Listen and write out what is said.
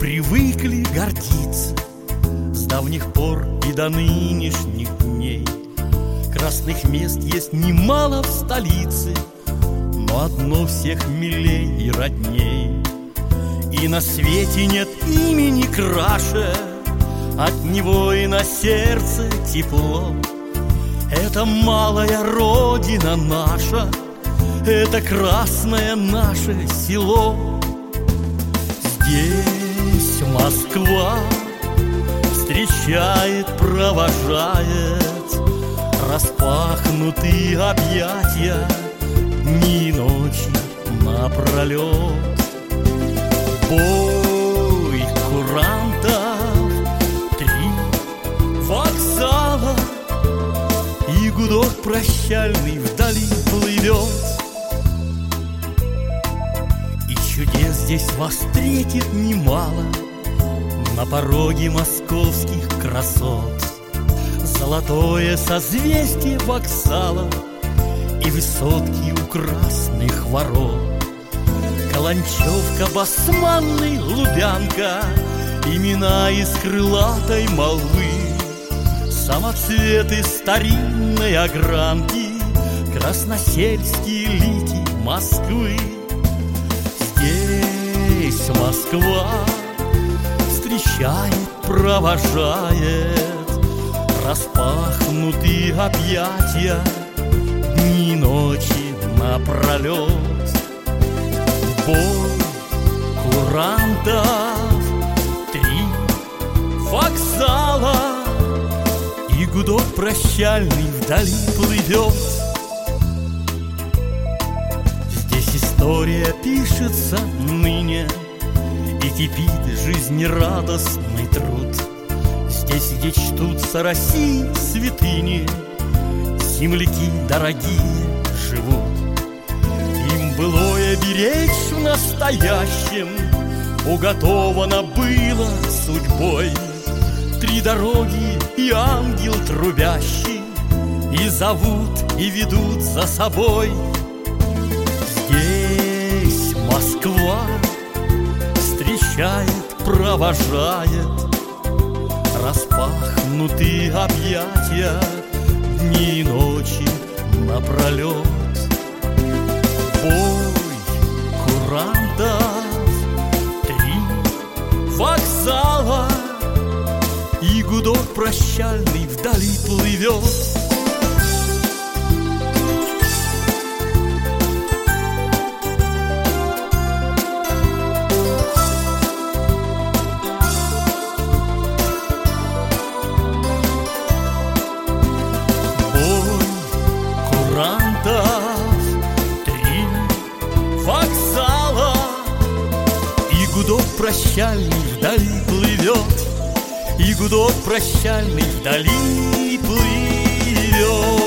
привыкли гордиться с давних пор и до нынешних дней. Красных мест есть немало в столице, но одно всех милей и родней. И на свете нет имени краше, от него и на сердце тепло. Это малая родина наша, это красное наше село. Здесь Москва встречает, провожает, распахнутые объятия дни и ночи напролет. Бой курантов, 3 вокзала, и гудок прощальный вдали плывет. И чудес здесь вас встретит немало на пороге московских красот. Золотое созвездие вокзала и высотки у красных ворот. Каланчевка, Басманный, Лубянка, имена из крылатой молвы, самоцветы старинной огранки, красносельские лики Москвы. Здесь Москва встречает, провожает, распахнутые объятия дни и ночи напролет. Бой курантов, 3 вокзала, и гудок прощальный вдали плывет. Здесь история пишется ныне, и кипит жизнерадостный труд. Здесь, где чтутся России святыни, земляки дорогие живут. Им былое беречь в настоящем уготовано было судьбой. 3 дороги и ангел трубящий, и зовут, и ведут за собой. Здесь Москва встречает, провожает, распахнутые объятия дни и ночи напролет. Бой курантов, 3 вокзала, и гудок прощальный вдали плывет. Гудок прощальный вдали плывет, и гудок прощальный вдали плывет.